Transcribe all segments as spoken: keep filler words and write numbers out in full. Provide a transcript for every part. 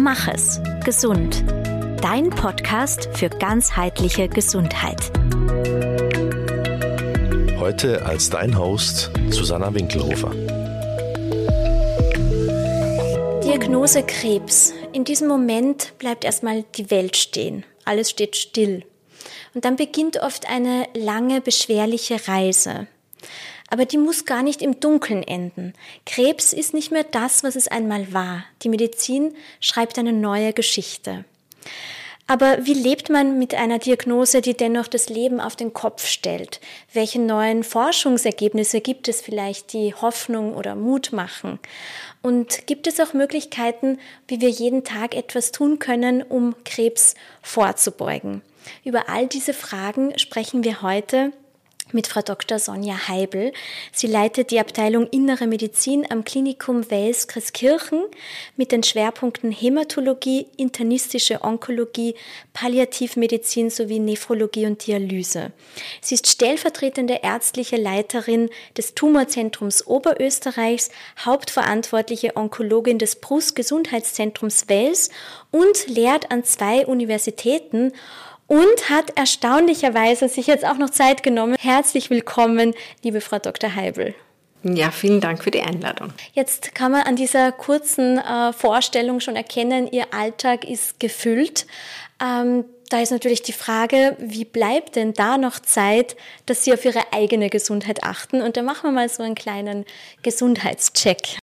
Mach es gesund. Dein Podcast für ganzheitliche Gesundheit. Heute als dein Host Susanna Winkelhofer. Diagnose Krebs. In diesem Moment bleibt erstmal die Welt stehen. Alles steht still. Und dann beginnt oft eine lange, beschwerliche Reise. Aber die muss gar nicht im Dunkeln enden. Krebs ist nicht mehr das, was es einmal war. Die Medizin schreibt eine neue Geschichte. Aber wie lebt man mit einer Diagnose, die dennoch das Leben auf den Kopf stellt? Welche neuen Forschungsergebnisse gibt es vielleicht, die Hoffnung oder Mut machen? Und gibt es auch Möglichkeiten, wie wir jeden Tag etwas tun können, um Krebs vorzubeugen? Über all diese Fragen sprechen wir heute mit Frau Doktor Sonja Heibel. Sie leitet die Abteilung Innere Medizin am Klinikum Wels Christkirchen mit den Schwerpunkten Hämatologie, internistische Onkologie, Palliativmedizin sowie Nephrologie und Dialyse. Sie ist stellvertretende ärztliche Leiterin des Tumorzentrums Oberösterreichs, hauptverantwortliche Onkologin des Brustgesundheitszentrums Wels und lehrt an zwei Universitäten und hat erstaunlicherweise sich jetzt auch noch Zeit genommen. Herzlich willkommen, liebe Frau Doktor Heibel. Ja, vielen Dank für die Einladung. Jetzt kann man an dieser kurzen äh, Vorstellung schon erkennen, Ihr Alltag ist gefüllt. Ähm, da ist natürlich die Frage, wie bleibt denn da noch Zeit, dass Sie auf Ihre eigene Gesundheit achten? Und da machen wir mal so einen kleinen Gesundheitscheck.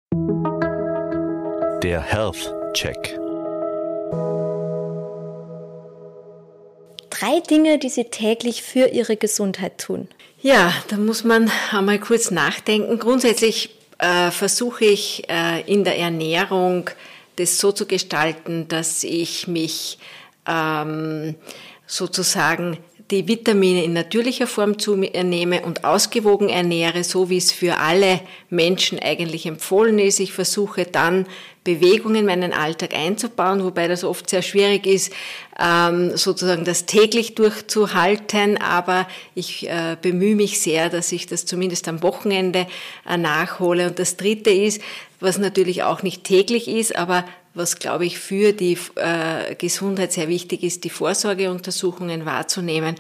Der Health Check. Drei Dinge, die Sie täglich für Ihre Gesundheit tun. Ja, da muss man einmal kurz nachdenken. Grundsätzlich äh, versuche ich äh, in der Ernährung das so zu gestalten, dass ich mich ähm, sozusagen die Vitamine in natürlicher Form zu mir nehme und ausgewogen ernähre, so wie es für alle Menschen eigentlich empfohlen ist. Ich versuche dann Bewegung in meinen Alltag einzubauen, wobei das oft sehr schwierig ist, sozusagen das täglich durchzuhalten, aber ich bemühe mich sehr, dass ich das zumindest am Wochenende nachhole. Und das Dritte ist, was natürlich auch nicht täglich ist, aber was, glaube ich, für die äh, Gesundheit sehr wichtig ist, die Vorsorgeuntersuchungen wahrzunehmen.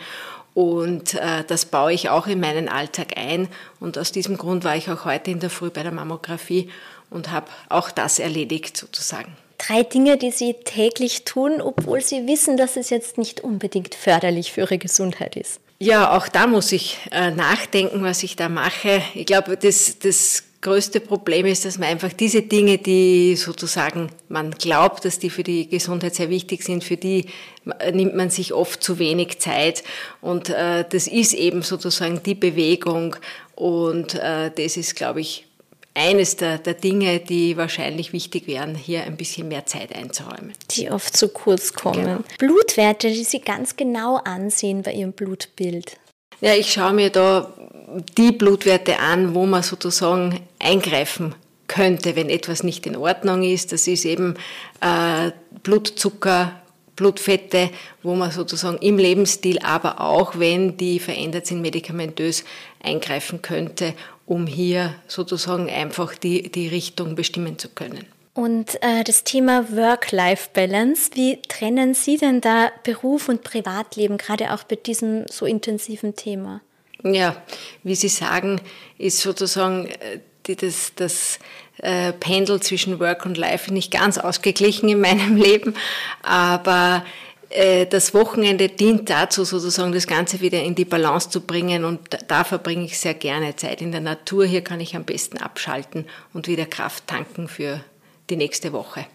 Und äh, das baue ich auch in meinen Alltag ein. Und aus diesem Grund war ich auch heute in der Früh bei der Mammographie und habe auch das erledigt sozusagen. Drei Dinge, die Sie täglich tun, obwohl Sie wissen, dass es jetzt nicht unbedingt förderlich für Ihre Gesundheit ist. Ja, auch da muss ich äh, nachdenken, was ich da mache. Ich glaube, das, das größte Problem ist, dass man einfach diese Dinge, die sozusagen man glaubt, dass die für die Gesundheit sehr wichtig sind, für die nimmt man sich oft zu wenig Zeit. Und äh, das ist eben sozusagen die Bewegung. Und äh, das ist, glaube ich, eines der, der Dinge, die wahrscheinlich wichtig wären, hier ein bisschen mehr Zeit einzuräumen. Die oft zu kurz kommen. Genau. Blutwerte, die Sie ganz genau ansehen bei Ihrem Blutbild. Ja, ich schaue mir da die Blutwerte an, wo man sozusagen eingreifen könnte, wenn etwas nicht in Ordnung ist. Das ist eben äh, Blutzucker, Blutfette, wo man sozusagen im Lebensstil, aber auch wenn die verändert sind, medikamentös eingreifen könnte, um hier sozusagen einfach die, die Richtung bestimmen zu können. Und äh, das Thema Work-Life-Balance, wie trennen Sie denn da Beruf und Privatleben, gerade auch bei diesem so intensiven Thema? Ja, wie Sie sagen, ist sozusagen die, das, das äh, Pendel zwischen Work und Life nicht ganz ausgeglichen in meinem Leben, aber äh, das Wochenende dient dazu, sozusagen das Ganze wieder in die Balance zu bringen, und da, da verbringe ich sehr gerne Zeit in der Natur. Hier kann ich am besten abschalten und wieder Kraft tanken für die nächste Woche.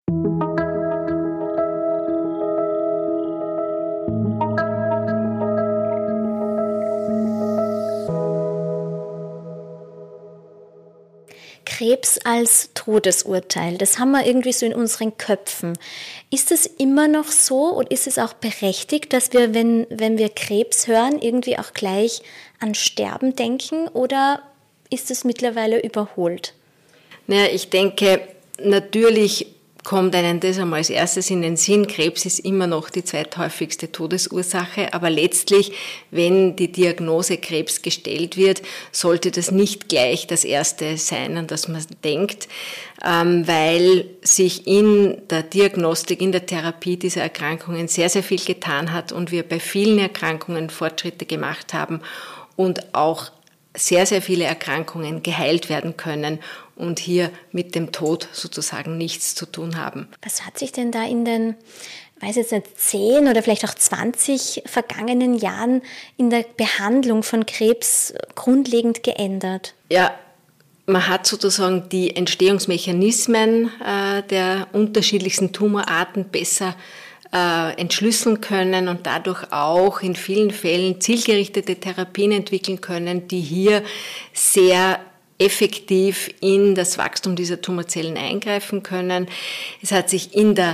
Krebs als Todesurteil, das haben wir irgendwie so in unseren Köpfen. Ist es immer noch so und ist es auch berechtigt, dass wir, wenn, wenn wir Krebs hören, irgendwie auch gleich an Sterben denken, oder ist es mittlerweile überholt? Naja, ich denke, natürlich kommt einem das einmal als erstes in den Sinn. Krebs ist immer noch die zweithäufigste Todesursache, aber letztlich, wenn die Diagnose Krebs gestellt wird, sollte das nicht gleich das Erste sein, an das man denkt, weil sich in der Diagnostik, in der Therapie dieser Erkrankungen sehr, sehr viel getan hat und wir bei vielen Erkrankungen Fortschritte gemacht haben und auch sehr, sehr viele Erkrankungen geheilt werden können und hier mit dem Tod sozusagen nichts zu tun haben. Was hat sich denn da in den, weiß jetzt nicht, zehn oder vielleicht auch zwanzig vergangenen Jahren in der Behandlung von Krebs grundlegend geändert? Ja, man hat sozusagen die Entstehungsmechanismen äh, der unterschiedlichsten Tumorarten besser äh, entschlüsseln können und dadurch auch in vielen Fällen zielgerichtete Therapien entwickeln können, die hier sehr effektiv in das Wachstum dieser Tumorzellen eingreifen können. Es hat sich in der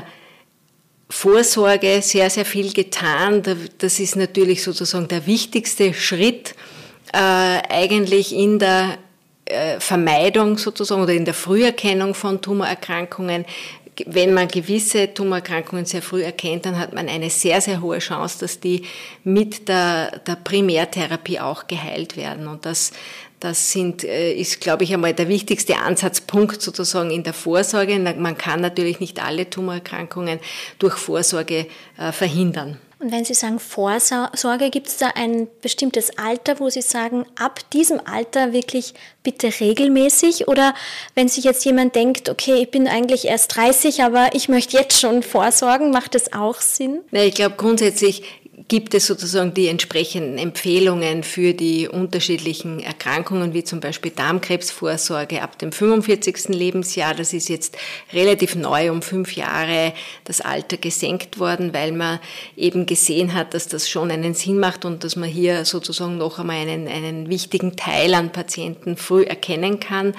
Vorsorge sehr, sehr viel getan. Das ist natürlich sozusagen der wichtigste Schritt äh, eigentlich in der äh, Vermeidung sozusagen oder in der Früherkennung von Tumorerkrankungen. Wenn man gewisse Tumorerkrankungen sehr früh erkennt, dann hat man eine sehr, sehr hohe Chance, dass die mit der, der Primärtherapie auch geheilt werden. Und das, das sind, ist, glaube ich, einmal der wichtigste Ansatzpunkt sozusagen in der Vorsorge. Man kann natürlich nicht alle Tumorerkrankungen durch Vorsorge verhindern. Und wenn Sie sagen Vorsorge, gibt es da ein bestimmtes Alter, wo Sie sagen, ab diesem Alter wirklich bitte regelmäßig? Oder wenn sich jetzt jemand denkt, okay, ich bin eigentlich erst dreißig, aber ich möchte jetzt schon vorsorgen, macht das auch Sinn? Ja, ich glaube grundsätzlich gibt es sozusagen die entsprechenden Empfehlungen für die unterschiedlichen Erkrankungen, wie zum Beispiel Darmkrebsvorsorge ab dem fünfundvierzigsten Lebensjahr. Das ist jetzt relativ neu, um fünf Jahre das Alter gesenkt worden, weil man eben gesehen hat, dass das schon einen Sinn macht und dass man hier sozusagen noch einmal einen, einen wichtigen Teil an Patienten früh erkennen kann.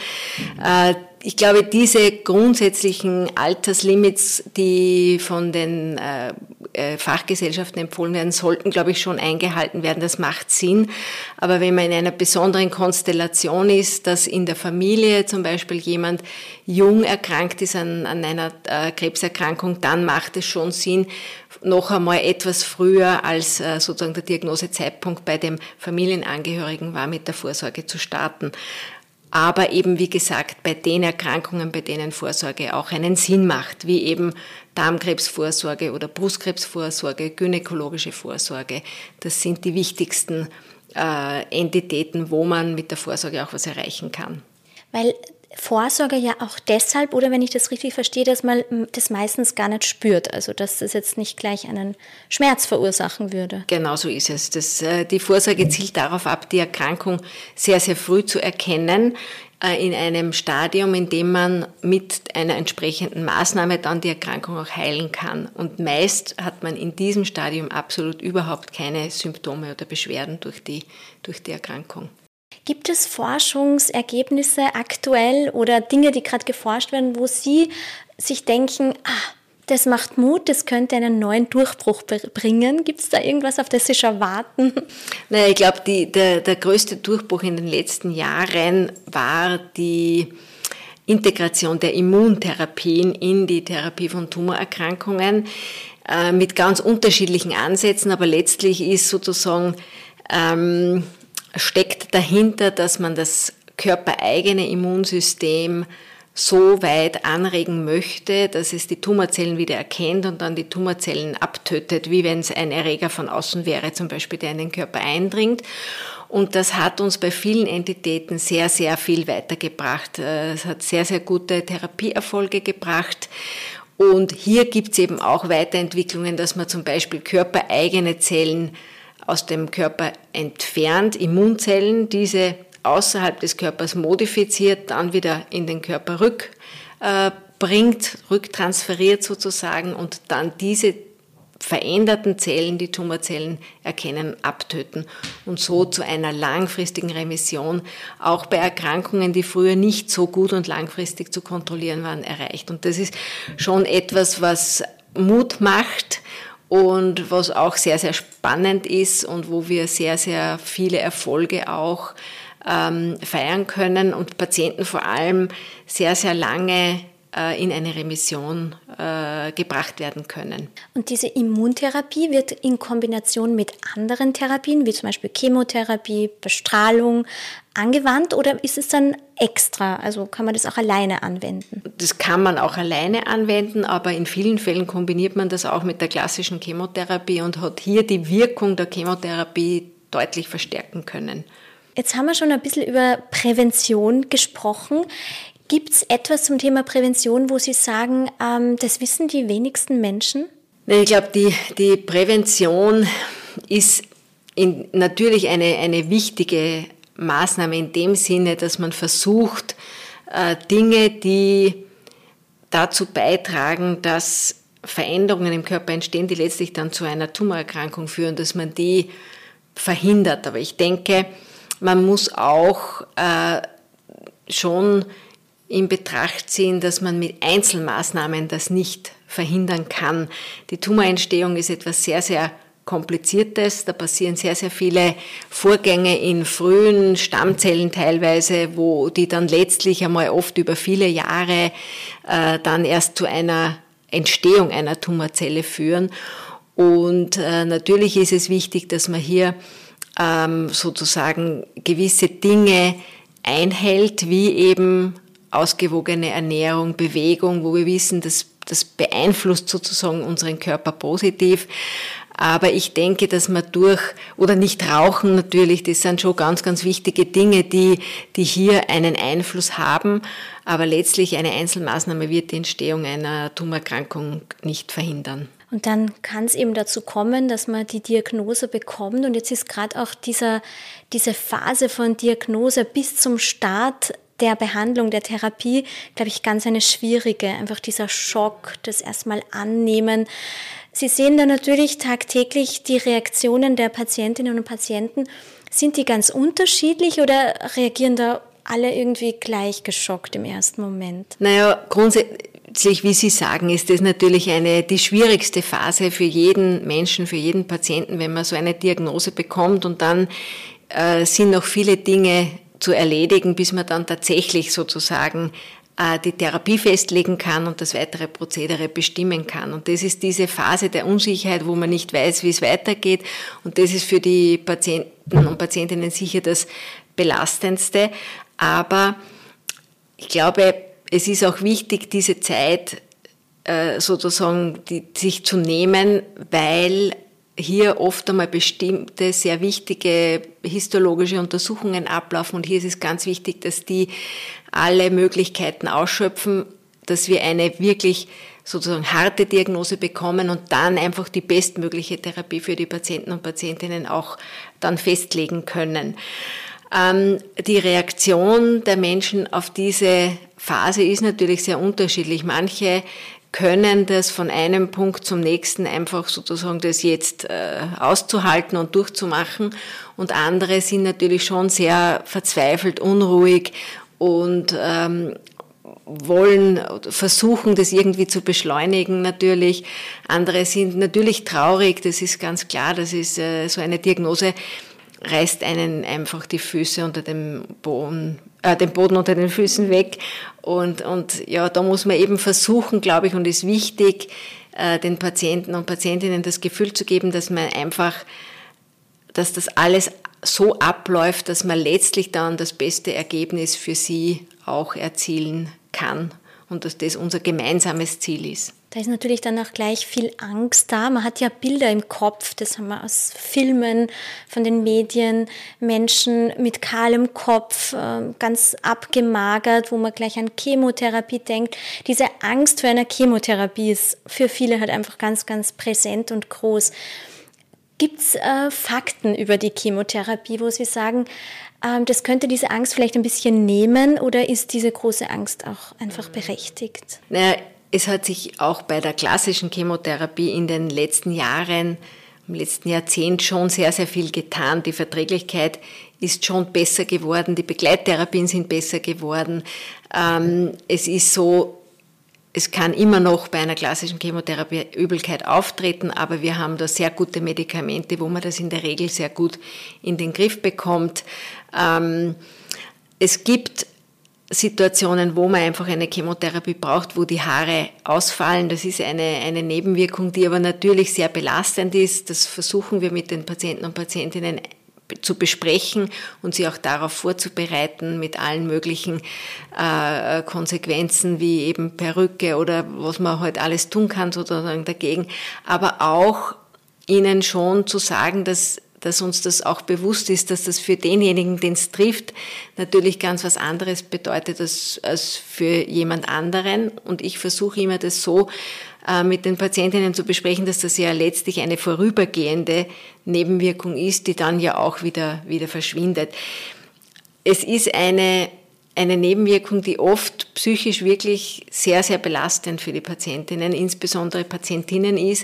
Ich glaube, diese grundsätzlichen Alterslimits, die von den äh, Fachgesellschaften empfohlen werden, sollten, glaube ich, schon eingehalten werden. Das macht Sinn. Aber wenn man in einer besonderen Konstellation ist, dass in der Familie zum Beispiel jemand jung erkrankt ist an, an einer äh, Krebserkrankung, dann macht es schon Sinn, noch einmal etwas früher als äh, sozusagen der Diagnosezeitpunkt bei dem Familienangehörigen war, mit der Vorsorge zu starten. Aber eben, wie gesagt, bei den Erkrankungen, bei denen Vorsorge auch einen Sinn macht, wie eben Darmkrebsvorsorge oder Brustkrebsvorsorge, gynäkologische Vorsorge. Das sind die wichtigsten äh, Entitäten, wo man mit der Vorsorge auch was erreichen kann. Weil Vorsorge ja auch deshalb, oder wenn ich das richtig verstehe, dass man das meistens gar nicht spürt, also dass das jetzt nicht gleich einen Schmerz verursachen würde. Genau so ist es. Das, die Vorsorge zielt darauf ab, die Erkrankung sehr, sehr früh zu erkennen, in einem Stadium, in dem man mit einer entsprechenden Maßnahme dann die Erkrankung auch heilen kann. Und meist hat man in diesem Stadium absolut überhaupt keine Symptome oder Beschwerden durch die, durch die Erkrankung. Gibt es Forschungsergebnisse aktuell oder Dinge, die gerade geforscht werden, wo Sie sich denken, ah, das macht Mut, das könnte einen neuen Durchbruch bringen? Gibt es da irgendwas, auf das Sie schon warten? Naja, ich glaube, der, der größte Durchbruch in den letzten Jahren war die Integration der Immuntherapien in die Therapie von Tumorerkrankungen äh, mit ganz unterschiedlichen Ansätzen, aber letztlich ist sozusagen ähm, steckt dahinter, dass man das körpereigene Immunsystem so weit anregen möchte, dass es die Tumorzellen wieder erkennt und dann die Tumorzellen abtötet, wie wenn es ein Erreger von außen wäre, zum Beispiel, der in den Körper eindringt. Und das hat uns bei vielen Entitäten sehr, sehr viel weitergebracht. Es hat sehr, sehr gute Therapieerfolge gebracht. Und hier gibt es eben auch Weiterentwicklungen, dass man zum Beispiel körpereigene Zellen aus dem Körper entfernt, Immunzellen, diese außerhalb des Körpers modifiziert, dann wieder in den Körper rückbringt, äh, rücktransferiert sozusagen und dann diese veränderten Zellen, die Tumorzellen erkennen, abtöten und so zu einer langfristigen Remission auch bei Erkrankungen, die früher nicht so gut und langfristig zu kontrollieren waren, erreicht. Und das ist schon etwas, was Mut macht und was auch sehr, sehr spannend ist und wo wir sehr, sehr viele Erfolge auch ähm, feiern können und Patienten vor allem sehr, sehr lange in eine Remission äh, gebracht werden können. Und diese Immuntherapie wird in Kombination mit anderen Therapien, wie zum Beispiel Chemotherapie, Bestrahlung, angewandt oder ist es dann extra? Also kann man das auch alleine anwenden? Das kann man auch alleine anwenden, aber in vielen Fällen kombiniert man das auch mit der klassischen Chemotherapie und hat hier die Wirkung der Chemotherapie deutlich verstärken können. Jetzt haben wir schon ein bisschen über Prävention gesprochen. Gibt es etwas zum Thema Prävention, wo Sie sagen, ähm, das wissen die wenigsten Menschen? Ich glaube, die, die Prävention ist in, natürlich eine, eine wichtige Maßnahme in dem Sinne, dass man versucht, äh, Dinge, die dazu beitragen, dass Veränderungen im Körper entstehen, die letztlich dann zu einer Tumorerkrankung führen, dass man die verhindert. Aber ich denke, man muss auch äh, schon in Betracht ziehen, dass man mit Einzelmaßnahmen das nicht verhindern kann. Die Tumorentstehung ist etwas sehr, sehr Kompliziertes. Da passieren sehr, sehr viele Vorgänge in frühen Stammzellen teilweise, wo die dann letztlich einmal oft über viele Jahre äh, dann erst zu einer Entstehung einer Tumorzelle führen. Und äh, natürlich ist es wichtig, dass man hier ähm, sozusagen gewisse Dinge einhält, wie eben ausgewogene Ernährung, Bewegung, wo wir wissen, dass das beeinflusst sozusagen unseren Körper positiv. Aber ich denke, dass man durch, oder nicht rauchen natürlich, das sind schon ganz, ganz wichtige Dinge, die, die hier einen Einfluss haben. Aber letztlich eine Einzelmaßnahme wird die Entstehung einer Tumorerkrankung nicht verhindern. Und dann kann es eben dazu kommen, dass man die Diagnose bekommt. Und jetzt ist gerade auch dieser, diese Phase von Diagnose bis zum Start der Behandlung, der Therapie, glaube ich, ganz eine schwierige. Einfach dieser Schock, das erstmal annehmen. Sie sehen da natürlich tagtäglich die Reaktionen der Patientinnen und Patienten. Sind die ganz unterschiedlich oder reagieren da alle irgendwie gleich geschockt im ersten Moment? Naja, grundsätzlich, wie Sie sagen, ist das natürlich eine, die schwierigste Phase für jeden Menschen, für jeden Patienten, wenn man so eine Diagnose bekommt und dann äh, sind noch viele Dinge zu erledigen, bis man dann tatsächlich sozusagen äh, die Therapie festlegen kann und das weitere Prozedere bestimmen kann. Und das ist diese Phase der Unsicherheit, wo man nicht weiß, wie es weitergeht. Und das ist für die Patienten und Patientinnen sicher das Belastendste. Aber ich glaube, es ist auch wichtig, diese Zeit äh, sozusagen die, sich zu nehmen, weil hier oft einmal bestimmte, sehr wichtige histologische Untersuchungen ablaufen. Und hier ist es ganz wichtig, dass die alle Möglichkeiten ausschöpfen, dass wir eine wirklich sozusagen harte Diagnose bekommen und dann einfach die bestmögliche Therapie für die Patienten und Patientinnen auch dann festlegen können. Ähm, die Reaktion der Menschen auf diese Phase ist natürlich sehr unterschiedlich. Manche können das von einem Punkt zum nächsten einfach sozusagen das jetzt äh, auszuhalten und durchzumachen. Und andere sind natürlich schon sehr verzweifelt, unruhig und ähm, wollen, versuchen, das irgendwie zu beschleunigen natürlich. Andere sind natürlich traurig, das ist ganz klar, das ist äh, so eine Diagnose, reißt einen einfach die Füße unter dem Boden, äh, den Boden unter den Füßen weg. Und, und ja, da muss man eben versuchen, glaube ich, und ist wichtig, äh, den Patienten und Patientinnen das Gefühl zu geben, dass man einfach, dass das alles so abläuft, dass man letztlich dann das beste Ergebnis für sie auch erzielen kann und dass das unser gemeinsames Ziel ist. Da ist natürlich dann auch gleich viel Angst da. Man hat ja Bilder im Kopf, das haben wir aus Filmen, von den Medien, Menschen mit kahlem Kopf, ganz abgemagert, wo man gleich an Chemotherapie denkt. Diese Angst vor einer Chemotherapie ist für viele halt einfach ganz, ganz präsent und groß. Gibt es äh, Fakten über die Chemotherapie, wo Sie sagen, ähm, das könnte diese Angst vielleicht ein bisschen nehmen oder ist diese große Angst auch einfach berechtigt? Naja, es hat sich auch bei der klassischen Chemotherapie in den letzten Jahren, im letzten Jahrzehnt schon sehr, sehr viel getan. Die Verträglichkeit ist schon besser geworden, die Begleittherapien sind besser geworden. Ähm, es ist so, es kann immer noch bei einer klassischen Chemotherapie Übelkeit auftreten, aber wir haben da sehr gute Medikamente, wo man das in der Regel sehr gut in den Griff bekommt. Ähm, es gibt Situationen, wo man einfach eine Chemotherapie braucht, wo die Haare ausfallen. Das ist eine, eine Nebenwirkung, die aber natürlich sehr belastend ist. Das versuchen wir mit den Patienten und Patientinnen zu besprechen und sie auch darauf vorzubereiten mit allen möglichen äh, Konsequenzen wie eben Perücke oder was man halt alles tun kann sozusagen dagegen. Aber auch ihnen schon zu sagen, dass dass uns das auch bewusst ist, dass das für denjenigen, den es trifft, natürlich ganz was anderes bedeutet als, als für jemand anderen. Und ich versuche immer, das so äh, mit den Patientinnen zu besprechen, dass das ja letztlich eine vorübergehende Nebenwirkung ist, die dann ja auch wieder, wieder verschwindet. Es ist eine Eine Nebenwirkung, die oft psychisch wirklich sehr, sehr belastend für die Patientinnen, insbesondere Patientinnen ist.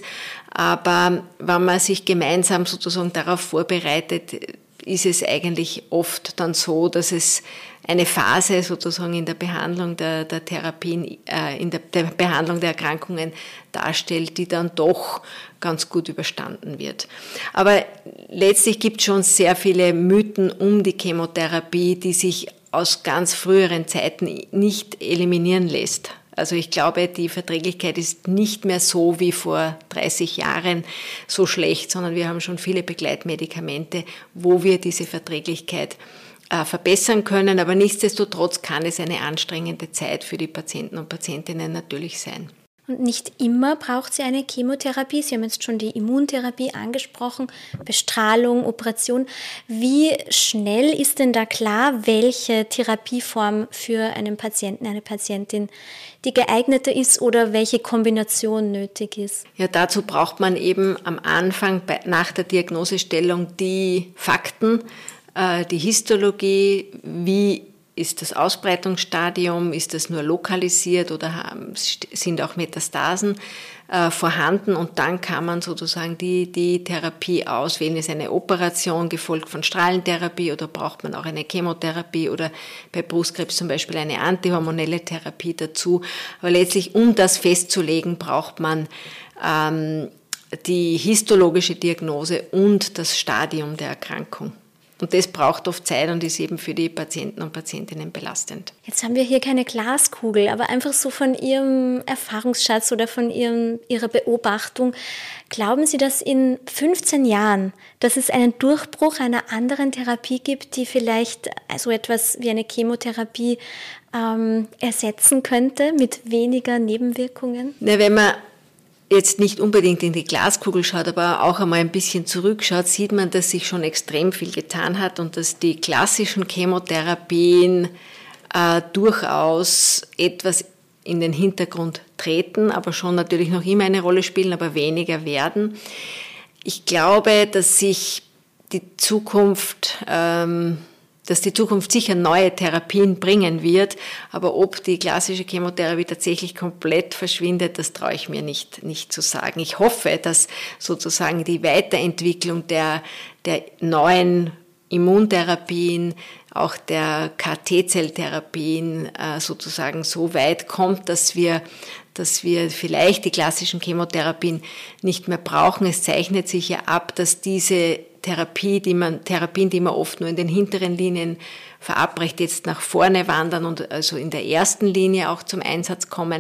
Aber wenn man sich gemeinsam sozusagen darauf vorbereitet, ist es eigentlich oft dann so, dass es eine Phase sozusagen in der Behandlung der, der Therapien, äh, in der, der Behandlung der Erkrankungen darstellt, die dann doch ganz gut überstanden wird. Aber letztlich gibt es schon sehr viele Mythen um die Chemotherapie, die sich aus ganz früheren Zeiten nicht eliminieren lässt. Also ich glaube, die Verträglichkeit ist nicht mehr so wie vor dreißig Jahren so schlecht, sondern wir haben schon viele Begleitmedikamente, wo wir diese Verträglichkeit äh, verbessern können. Aber nichtsdestotrotz kann es eine anstrengende Zeit für die Patienten und Patientinnen natürlich sein. Und nicht immer braucht sie eine Chemotherapie. Sie haben jetzt schon die Immuntherapie angesprochen, Bestrahlung, Operation. Wie schnell ist denn da klar, welche Therapieform für einen Patienten, eine Patientin die geeignete ist oder welche Kombination nötig ist? Ja, dazu braucht man eben am Anfang bei, nach der Diagnosestellung die Fakten, äh, die Histologie, wie ist das Ausbreitungsstadium, ist das nur lokalisiert oder haben, sind auch Metastasen äh, vorhanden und dann kann man sozusagen die, die Therapie auswählen. Ist eine Operation gefolgt von Strahlentherapie oder braucht man auch eine Chemotherapie oder bei Brustkrebs zum Beispiel eine antihormonelle Therapie dazu. Aber letztlich, um das festzulegen, braucht man ähm, die histologische Diagnose und das Stadium der Erkrankung. Und das braucht oft Zeit und ist eben für die Patienten und Patientinnen belastend. Jetzt haben wir hier keine Glaskugel, aber einfach so von Ihrem Erfahrungsschatz oder von Ihrem, Ihrer Beobachtung. Glauben Sie, dass in fünfzehn Jahren, dass es einen Durchbruch einer anderen Therapie gibt, die vielleicht so etwas wie eine Chemotherapie ähm, ersetzen könnte mit weniger Nebenwirkungen? Na, wenn man jetzt nicht unbedingt in die Glaskugel schaut, aber auch einmal ein bisschen zurückschaut, sieht man, dass sich schon extrem viel getan hat und dass die klassischen Chemotherapien äh, durchaus etwas in den Hintergrund treten, aber schon natürlich noch immer eine Rolle spielen, aber weniger werden. Ich glaube, dass sich die Zukunft ähm, dass die Zukunft sicher neue Therapien bringen wird, aber ob die klassische Chemotherapie tatsächlich komplett verschwindet, das traue ich mir nicht, nicht zu sagen. Ich hoffe, dass sozusagen die Weiterentwicklung der, der neuen Immuntherapien, auch der K T-Zelltherapien äh, sozusagen so weit kommt, dass wir, dass wir vielleicht die klassischen Chemotherapien nicht mehr brauchen. Es zeichnet sich ja ab, dass diese Therapie, die man, Therapien, die man oft nur in den hinteren Linien verabreicht, jetzt nach vorne wandern und also in der ersten Linie auch zum Einsatz kommen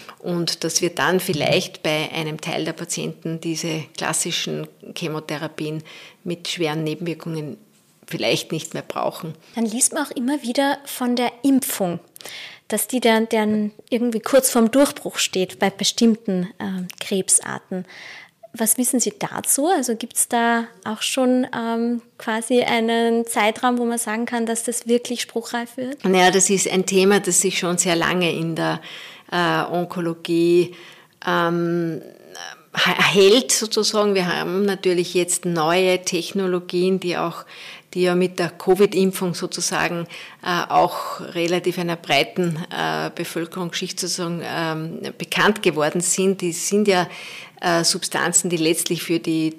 und dass wir dann vielleicht bei einem Teil der Patienten diese klassischen Chemotherapien mit schweren Nebenwirkungen vielleicht nicht mehr brauchen. Dann liest man auch immer wieder von der Impfung, dass die dann, dann irgendwie kurz vorm Durchbruch steht bei bestimmten äh, Krebsarten. Was wissen Sie dazu? Also gibt es da auch schon ähm, quasi einen Zeitraum, wo man sagen kann, dass das wirklich spruchreif wird? Naja, das ist ein Thema, das sich schon sehr lange in der äh, Onkologie ähm, hält sozusagen. Wir haben natürlich jetzt neue Technologien, die auch die ja mit der Covid-Impfung sozusagen äh, auch relativ einer breiten äh, Bevölkerungsschicht sozusagen ähm, bekannt geworden sind. Die sind ja äh, Substanzen, die letztlich für die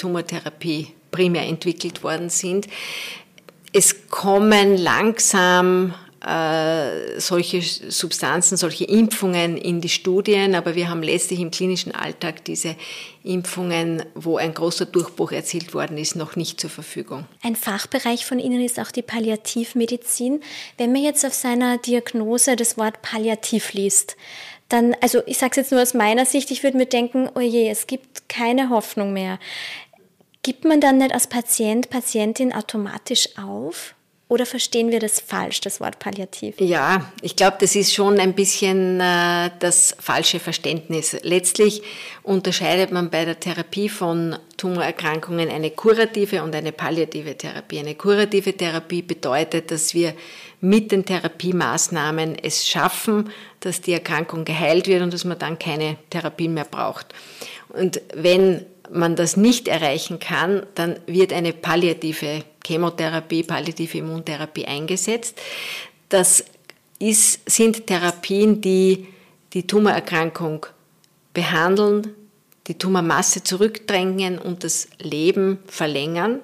Tumortherapie primär entwickelt worden sind. Es kommen langsam äh, solche Substanzen, solche Impfungen in die Studien, aber wir haben letztlich im klinischen Alltag diese Impfungen, wo ein großer Durchbruch erzielt worden ist, noch nicht zur Verfügung. Ein Fachbereich von Ihnen ist auch die Palliativmedizin. Wenn man jetzt auf seiner Diagnose das Wort Palliativ liest, dann, also ich sage es jetzt nur aus meiner Sicht, ich würde mir denken, oh je, es gibt keine Hoffnung mehr. Gibt man dann nicht als Patient, Patientin automatisch auf? Oder verstehen wir das falsch, das Wort Palliativ? Ja, ich glaube, das ist schon ein bisschen äh, das falsche Verständnis. Letztlich unterscheidet man bei der Therapie von Tumorerkrankungen eine kurative und eine palliative Therapie. Eine kurative Therapie bedeutet, dass wir mit den Therapiemaßnahmen es schaffen, dass die Erkrankung geheilt wird und dass man dann keine Therapie mehr braucht. Und wenn man das nicht erreichen kann, dann wird eine palliative Chemotherapie, palliative Immuntherapie eingesetzt. Das ist, sind Therapien, die die Tumorerkrankung behandeln, die Tumormasse zurückdrängen und das Leben verlängern.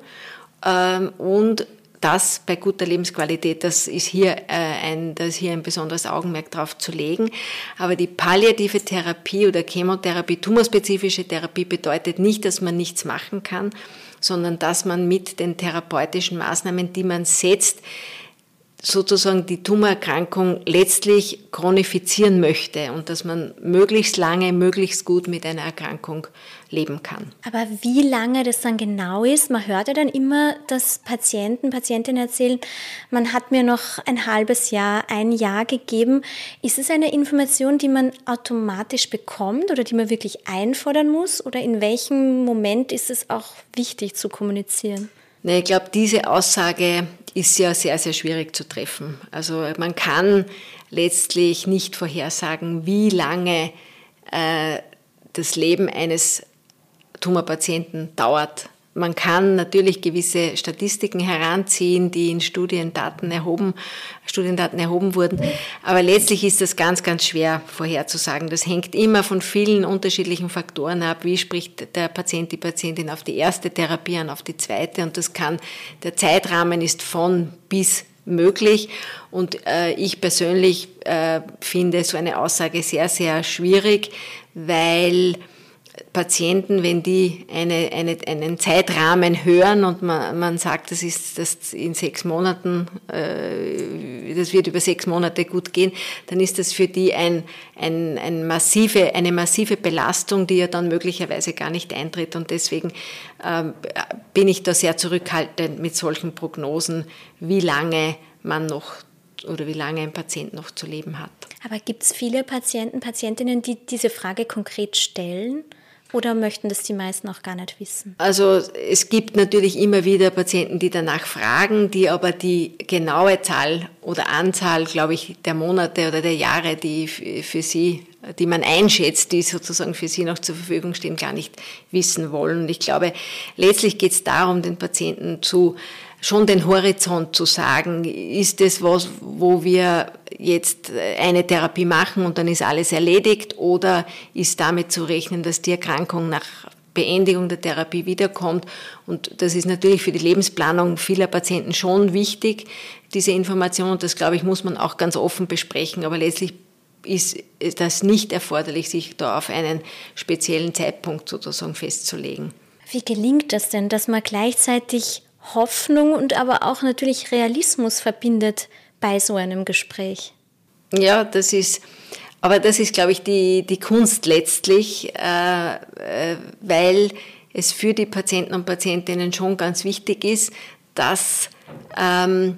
Und das bei guter Lebensqualität, das ist hier ein, das ist hier ein besonderes Augenmerk drauf zu legen. Aber die palliative Therapie oder Chemotherapie, tumorspezifische Therapie bedeutet nicht, dass man nichts machen kann, sondern dass man mit den therapeutischen Maßnahmen, die man setzt, sozusagen die Tumorerkrankung letztlich chronifizieren möchte und dass man möglichst lange, möglichst gut mit einer Erkrankung leben kann. Aber wie lange das dann genau ist, man hört ja dann immer, dass Patienten, Patientinnen erzählen, man hat mir noch ein halbes Jahr, ein Jahr gegeben. Ist es eine Information, die man automatisch bekommt oder die man wirklich einfordern muss? Oder in welchem Moment ist es auch wichtig zu kommunizieren? Nee, ich glaube, diese Aussage ist ja sehr, sehr schwierig zu treffen. Also man kann letztlich nicht vorhersagen, wie lange äh, das Leben eines Tumorpatienten dauert. Man kann natürlich gewisse Statistiken heranziehen, die in Studiendaten erhoben, Studiendaten erhoben wurden, aber letztlich ist das ganz, ganz schwer vorherzusagen. Das hängt immer von vielen unterschiedlichen Faktoren ab. Wie spricht der Patient, die Patientin auf die erste Therapie an, auf die zweite? Und das kann, der Zeitrahmen ist von bis möglich. Und äh, ich persönlich äh, finde so eine Aussage sehr, sehr schwierig, weil Patienten, wenn die eine, eine, einen Zeitrahmen hören und man, man sagt, das ist das in sechs Monaten, äh, das wird über sechs Monate gut gehen, dann ist das für die ein, ein, ein massive, eine massive Belastung, die ja dann möglicherweise gar nicht eintritt. Und deswegen äh, bin ich da sehr zurückhaltend mit solchen Prognosen, wie lange man noch oder wie lange ein Patient noch zu leben hat. Aber gibt es viele Patienten, Patientinnen, die diese Frage konkret stellen? Oder möchten das die meisten auch gar nicht wissen? Also es gibt natürlich immer wieder Patienten, die danach fragen, die aber die genaue Zahl oder Anzahl, glaube ich, der Monate oder der Jahre, die für sie, die man einschätzt, die sozusagen für sie noch zur Verfügung stehen, gar nicht wissen wollen. Und ich glaube, letztlich geht es darum, den Patienten zu schon den Horizont zu sagen, ist es was, wo wir jetzt eine Therapie machen und dann ist alles erledigt, oder ist damit zu rechnen, dass die Erkrankung nach Beendigung der Therapie wiederkommt? Und das ist natürlich für die Lebensplanung vieler Patienten schon wichtig, diese Information, und das, glaube ich, muss man auch ganz offen besprechen, aber letztlich ist das nicht erforderlich, sich da auf einen speziellen Zeitpunkt sozusagen festzulegen. Wie gelingt das denn, dass man gleichzeitig Hoffnung und aber auch natürlich Realismus verbindet bei so einem Gespräch? Ja, das ist, aber das ist, glaube ich, die, die Kunst letztlich, äh, äh, weil es für die Patienten und Patientinnen schon ganz wichtig ist, dass, ähm,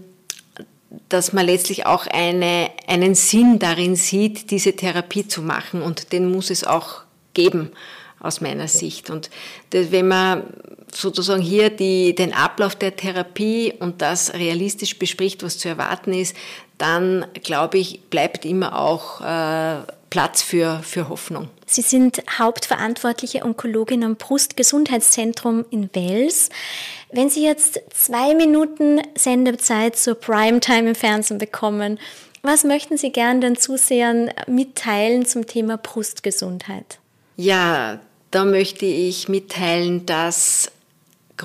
dass man letztlich auch eine, einen Sinn darin sieht, diese Therapie zu machen, und den muss es auch geben, aus meiner Sicht. Und das, wenn man sozusagen hier die, den Ablauf der Therapie und das realistisch bespricht, was zu erwarten ist, dann, glaube ich, bleibt immer auch äh, Platz für, für Hoffnung. Sie sind hauptverantwortliche Onkologin am Brustgesundheitszentrum in Wels. Wenn Sie jetzt zwei Minuten Sendezeit zur Primetime im Fernsehen bekommen, was möchten Sie gern den Zusehern mitteilen zum Thema Brustgesundheit? Ja, da möchte ich mitteilen, dass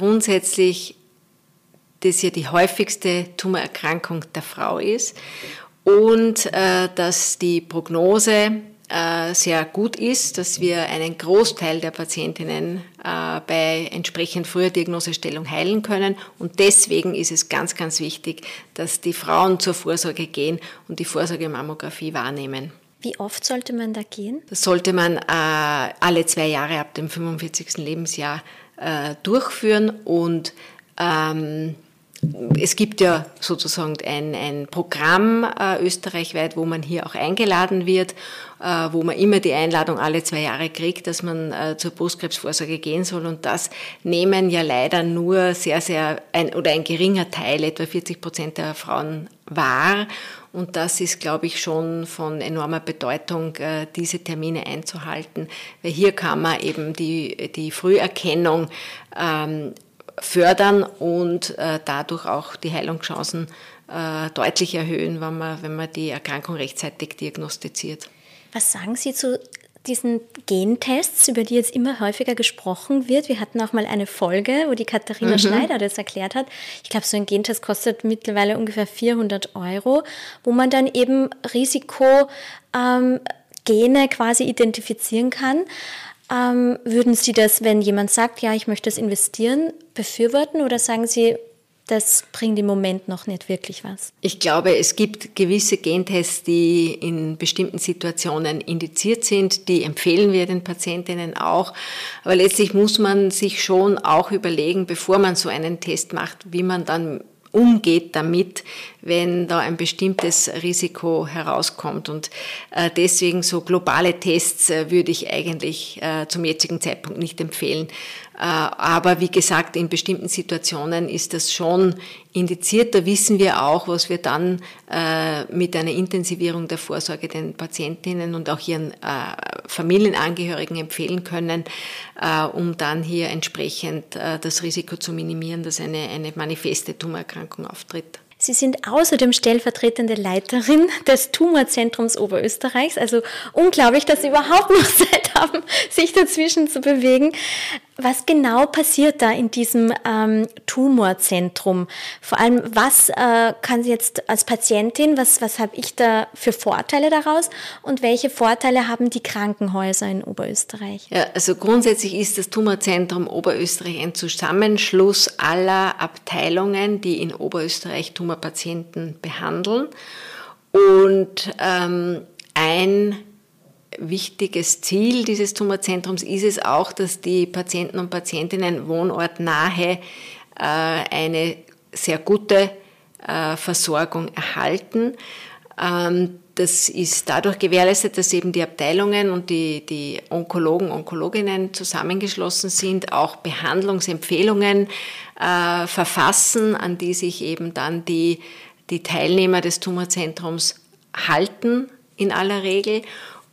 grundsätzlich das ja die häufigste Tumorerkrankung der Frau ist und äh, dass die Prognose sehr gut ist, dass wir einen Großteil der Patientinnen äh, bei entsprechend früher Diagnosestellung heilen können. Und deswegen ist es ganz, ganz wichtig, dass die Frauen zur Vorsorge gehen und die Vorsorgemammographie wahrnehmen. Wie oft sollte man da gehen? Das sollte man äh, alle zwei Jahre ab dem fünfundvierzigsten Lebensjahr äh, durchführen und ähm, es gibt ja sozusagen ein, ein Programm äh, österreichweit, wo man hier auch eingeladen wird, äh, wo man immer die Einladung alle zwei Jahre kriegt, dass man äh, zur Brustkrebsvorsorge gehen soll. Und das nehmen ja leider nur sehr, sehr, ein, oder ein geringer Teil, etwa vierzig Prozent der Frauen wahr. Und das ist, glaube ich, schon von enormer Bedeutung, äh, diese Termine einzuhalten, weil hier kann man eben die, die Früherkennung ähm, fördern und äh, dadurch auch die Heilungschancen äh, deutlich erhöhen, wenn man, wenn man die Erkrankung rechtzeitig diagnostiziert. Was sagen Sie zu diesen Gentests, über die jetzt immer häufiger gesprochen wird? Wir hatten auch mal eine Folge, wo die Katharina mhm. Schneider das erklärt hat. Ich glaube, so ein Gentest kostet mittlerweile ungefähr vierhundert Euro, wo man dann eben Risikogene ähm, quasi identifizieren kann. Ähm, würden Sie das, wenn jemand sagt, ja, ich möchte das investieren, befürworten oder sagen Sie, das bringt im Moment noch nicht wirklich was? Ich glaube, es gibt gewisse Gentests, die in bestimmten Situationen indiziert sind, die empfehlen wir den Patientinnen auch. Aber letztlich muss man sich schon auch überlegen, bevor man so einen Test macht, wie man dann umgeht damit, wenn da ein bestimmtes Risiko herauskommt. Und äh, deswegen so globale Tests äh, würde ich eigentlich äh, zum jetzigen Zeitpunkt nicht empfehlen. Äh, aber wie gesagt, in bestimmten Situationen ist das schon indiziert. Da wissen wir auch, was wir dann äh, mit einer Intensivierung der Vorsorge den Patientinnen und auch ihren äh, Familienangehörigen empfehlen können, äh, um dann hier entsprechend äh, das Risiko zu minimieren, dass eine, eine manifeste Tumorerkrankung auftritt. Sie sind außerdem stellvertretende Leiterin des Tumorzentrums Oberösterreichs. Also unglaublich, dass Sie überhaupt noch Zeit haben, sich dazwischen zu bewegen. Was genau passiert da in diesem ähm, Tumorzentrum? Vor allem, was äh, kann Sie jetzt als Patientin, was, was habe ich da für Vorteile daraus und welche Vorteile haben die Krankenhäuser in Oberösterreich? Ja, also grundsätzlich ist das Tumorzentrum Oberösterreich ein Zusammenschluss aller Abteilungen, die in Oberösterreich Tumorpatienten behandeln. Und ähm, ein wichtiges Ziel dieses Tumorzentrums ist es auch, dass die Patienten und Patientinnen wohnortnahe äh, eine sehr gute äh, Versorgung erhalten. Ähm, das ist dadurch gewährleistet, dass eben die Abteilungen und die, die Onkologen, Onkologinnen zusammengeschlossen sind, auch Behandlungsempfehlungen äh, verfassen, an die sich eben dann die, die Teilnehmer des Tumorzentrums halten in aller Regel.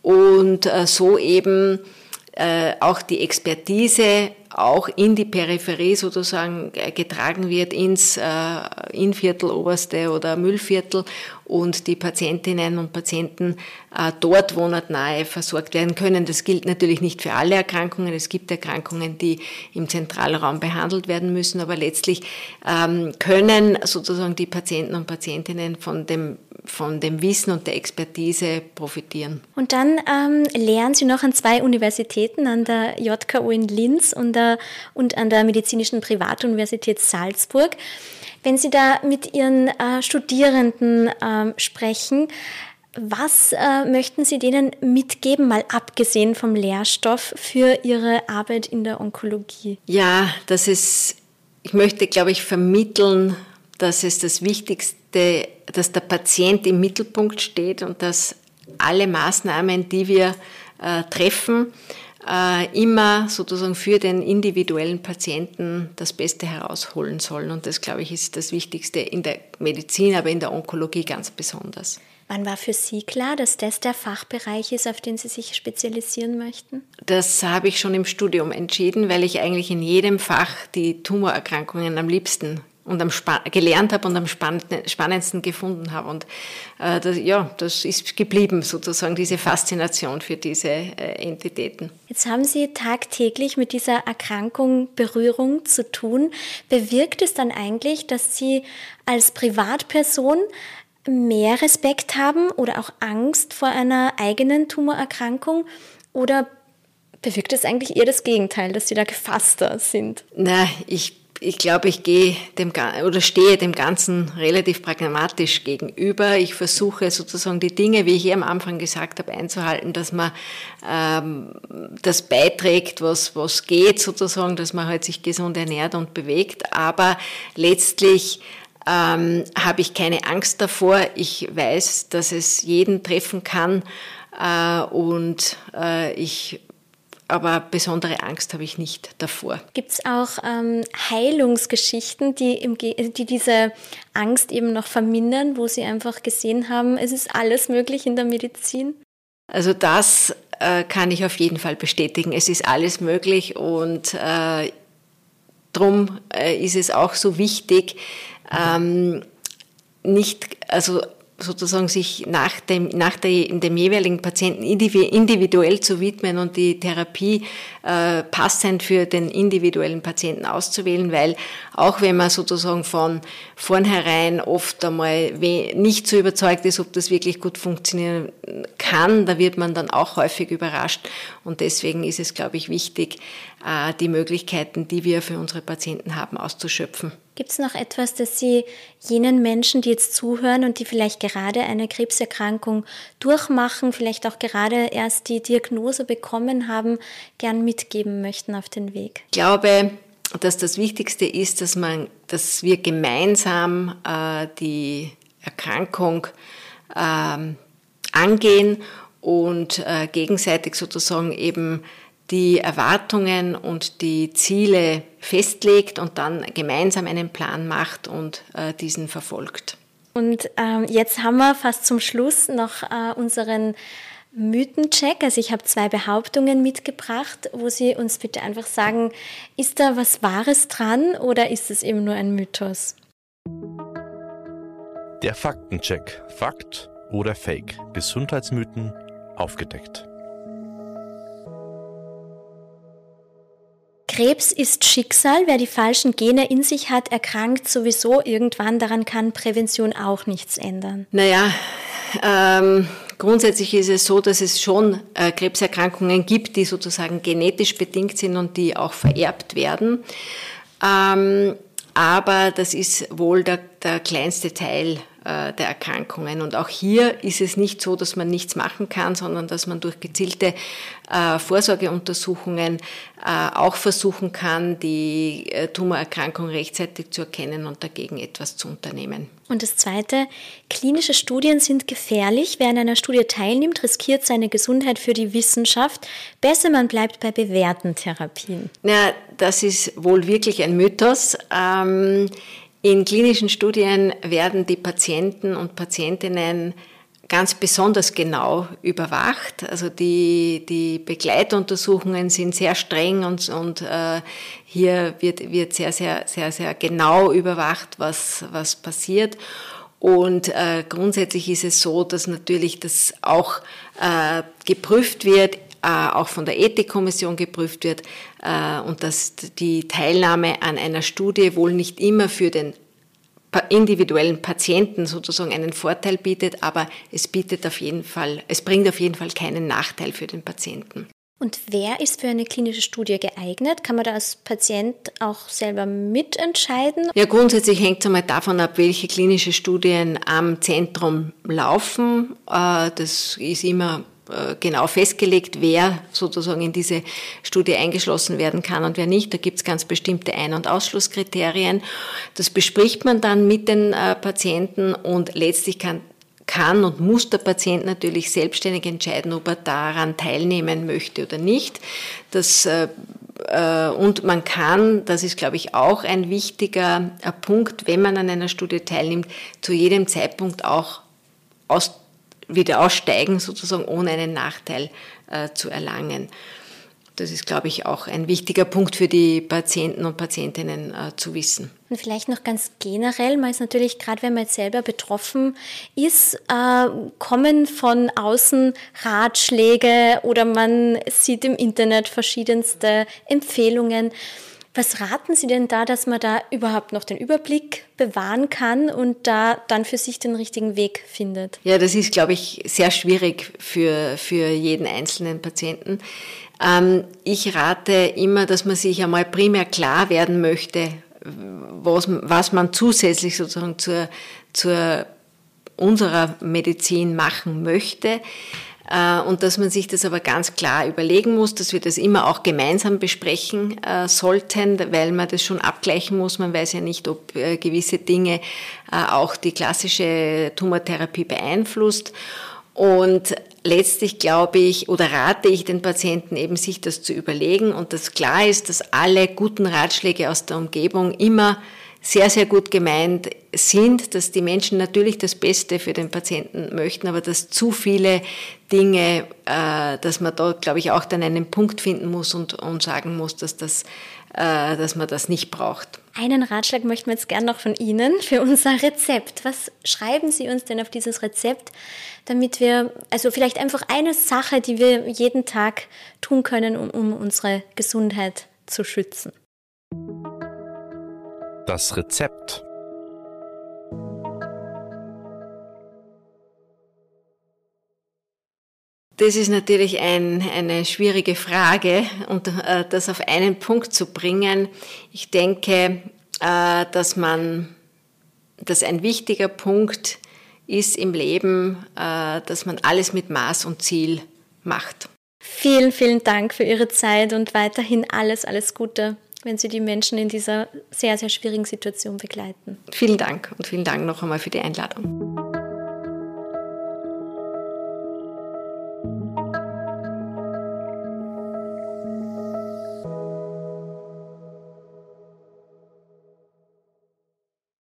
Und äh, so eben äh, auch die Expertise auch in die Peripherie sozusagen getragen wird, ins äh, Innviertel, Oberste oder Müllviertel und die Patientinnen und Patienten äh, dort wohnortnahe versorgt werden können. Das gilt natürlich nicht für alle Erkrankungen. Es gibt Erkrankungen, die im Zentralraum behandelt werden müssen, aber letztlich ähm, können sozusagen die Patienten und Patientinnen von dem von dem Wissen und der Expertise profitieren. Und dann ähm, lehren Sie noch an zwei Universitäten, an der J K U in Linz und, der, und an der Medizinischen Privatuniversität Salzburg. Wenn Sie da mit Ihren äh, Studierenden äh, sprechen, was äh, möchten Sie denen mitgeben, mal abgesehen vom Lehrstoff, für Ihre Arbeit in der Onkologie? Ja, das ist, ich möchte, glaube ich, vermitteln, dass es das Wichtigste, dass der Patient im Mittelpunkt steht und dass alle Maßnahmen, die wir äh, treffen, äh, immer sozusagen für den individuellen Patienten das Beste herausholen sollen. Und das, glaube ich, ist das Wichtigste in der Medizin, aber in der Onkologie ganz besonders. Wann war für Sie klar, dass das der Fachbereich ist, auf den Sie sich spezialisieren möchten? Das habe ich schon im Studium entschieden, weil ich eigentlich in jedem Fach die Tumorerkrankungen am liebsten und am Spa- gelernt habe und am spannendsten gefunden habe. Und äh, das, ja, das ist geblieben sozusagen, diese Faszination für diese äh, Entitäten. Jetzt haben Sie tagtäglich mit dieser Erkrankung Berührung zu tun. Bewirkt es dann eigentlich, dass Sie als Privatperson mehr Respekt haben oder auch Angst vor einer eigenen Tumorerkrankung? Oder bewirkt es eigentlich eher das Gegenteil, dass sie da gefasster sind? Na, ich Ich glaube, ich gehe dem oder stehe dem Ganzen relativ pragmatisch gegenüber. Ich versuche sozusagen die Dinge, wie ich eh am Anfang gesagt habe, einzuhalten, dass man ähm, das beiträgt, was was geht sozusagen, dass man halt sich gesund ernährt und bewegt. Aber letztlich ähm, habe ich keine Angst davor. Ich weiß, dass es jeden treffen kann äh, und äh, ich aber besondere Angst habe ich nicht davor. Gibt es auch ähm, Heilungsgeschichten, die, im Ge- die diese Angst eben noch vermindern, wo Sie einfach gesehen haben, es ist alles möglich in der Medizin? Also das äh, kann ich auf jeden Fall bestätigen. Es ist alles möglich und äh, darum äh, ist es auch so wichtig, ähm, nicht, also sozusagen sich nach dem, nach der, dem jeweiligen Patienten individuell zu widmen und die Therapie äh, passend für den individuellen Patienten auszuwählen, weil auch wenn man sozusagen von vornherein oft einmal nicht so überzeugt ist, ob das wirklich gut funktionieren kann, da wird man dann auch häufig überrascht und deswegen ist es, glaube ich, wichtig, äh, die Möglichkeiten, die wir für unsere Patienten haben, auszuschöpfen. Gibt es noch etwas, das Sie jenen Menschen, die jetzt zuhören und die vielleicht gerade eine Krebserkrankung durchmachen, vielleicht auch gerade erst die Diagnose bekommen haben, gern mitgeben möchten auf den Weg? Ich glaube, dass das Wichtigste ist, dass man, dass wir gemeinsam äh, die Erkrankung äh, angehen und äh, gegenseitig sozusagen eben die Erwartungen und die Ziele festlegt und dann gemeinsam einen Plan macht und äh, diesen verfolgt. Und ähm, jetzt haben wir fast zum Schluss noch äh, unseren Mythencheck. Also ich habe zwei Behauptungen mitgebracht, wo Sie uns bitte einfach sagen, ist da was Wahres dran oder ist es eben nur ein Mythos? Der Faktencheck. Fakt oder Fake? Gesundheitsmythen aufgedeckt. Krebs ist Schicksal. Wer die falschen Gene in sich hat, erkrankt sowieso irgendwann. Daran kann Prävention auch nichts ändern. Naja, ähm, grundsätzlich ist es so, dass es schon äh, Krebserkrankungen gibt, die sozusagen genetisch bedingt sind und die auch vererbt werden. Ähm, aber das ist wohl der, der kleinste Teil äh, der Erkrankungen. Und auch hier ist es nicht so, dass man nichts machen kann, sondern dass man durch gezielte äh, Vorsorgeuntersuchungen äh, auch versuchen kann, die äh, Tumorerkrankung rechtzeitig zu erkennen und dagegen etwas zu unternehmen. Und das Zweite, klinische Studien sind gefährlich. Wer an einer Studie teilnimmt, riskiert seine Gesundheit für die Wissenschaft. Besser, man bleibt bei bewährten Therapien. Ja, das ist wohl wirklich ein Mythos. Ähm, in klinischen Studien werden die Patienten und Patientinnen ganz besonders genau überwacht. Also die, die Begleituntersuchungen sind sehr streng und, und äh, hier wird, wird sehr, sehr, sehr, sehr genau überwacht, was, was passiert. Und äh, grundsätzlich ist es so, dass natürlich das auch äh, geprüft wird, äh, auch von der Ethikkommission geprüft wird äh, und dass die Teilnahme an einer Studie wohl nicht immer für den individuellen Patienten sozusagen einen Vorteil bietet, aber es bietet auf jeden Fall, es bringt auf jeden Fall keinen Nachteil für den Patienten. Und wer ist für eine klinische Studie geeignet? Kann man da als Patient auch selber mitentscheiden? Ja, grundsätzlich hängt es einmal davon ab, welche klinische Studien am Zentrum laufen. Das ist immer genau festgelegt, wer sozusagen in diese Studie eingeschlossen werden kann und wer nicht. Da gibt es ganz bestimmte Ein- und Ausschlusskriterien. Das bespricht man dann mit den Patienten und letztlich kann kann und muss der Patient natürlich selbstständig entscheiden, ob er daran teilnehmen möchte oder nicht. Das, äh, und man kann, das ist, glaube ich, auch ein wichtiger äh, Punkt, wenn man an einer Studie teilnimmt, zu jedem Zeitpunkt auch aus, wieder aussteigen, sozusagen ohne einen Nachteil äh, zu erlangen. Das ist, glaube ich, auch ein wichtiger Punkt für die Patienten und Patientinnen äh, zu wissen. Und vielleicht noch ganz generell, man ist natürlich, gerade wenn man jetzt selber betroffen ist, äh, kommen von außen Ratschläge oder man sieht im Internet verschiedenste Empfehlungen. Was raten Sie denn da, dass man da überhaupt noch den Überblick bewahren kann und da dann für sich den richtigen Weg findet? Ja, das ist, glaube ich, sehr schwierig für, für jeden einzelnen Patienten. Ähm, ich rate immer, dass man sich einmal primär klar werden möchte, was, was man zusätzlich sozusagen zur, zur unserer Medizin machen möchte. Und dass man sich das aber ganz klar überlegen muss, dass wir das immer auch gemeinsam besprechen äh, sollten, weil man das schon abgleichen muss. Man weiß ja nicht, ob äh, gewisse Dinge äh, auch die klassische Tumortherapie beeinflusst. Und letztlich glaube ich oder rate ich den Patienten eben, sich das zu überlegen und dass klar ist, dass alle guten Ratschläge aus der Umgebung immer sehr, sehr gut gemeint sind, dass die Menschen natürlich das Beste für den Patienten möchten, aber dass zu viele Dinge, äh, dass man da, glaube ich, auch dann einen Punkt finden muss und, und sagen muss, dass, das, äh, dass man das nicht braucht. Einen Ratschlag möchten wir jetzt gerne noch von Ihnen für unser Rezept. Was schreiben Sie uns denn auf dieses Rezept, damit wir, also vielleicht einfach eine Sache, die wir jeden Tag tun können, um, um unsere Gesundheit zu schützen? Das Rezept. Das ist natürlich ein, eine schwierige Frage und äh, das auf einen Punkt zu bringen. Ich denke, äh, dass man, dass ein wichtiger Punkt ist im Leben, äh, dass man alles mit Maß und Ziel macht. Vielen, vielen Dank für Ihre Zeit und weiterhin alles, alles Gute, wenn Sie die Menschen in dieser sehr, sehr schwierigen Situation begleiten. Vielen Dank und vielen Dank noch einmal für die Einladung.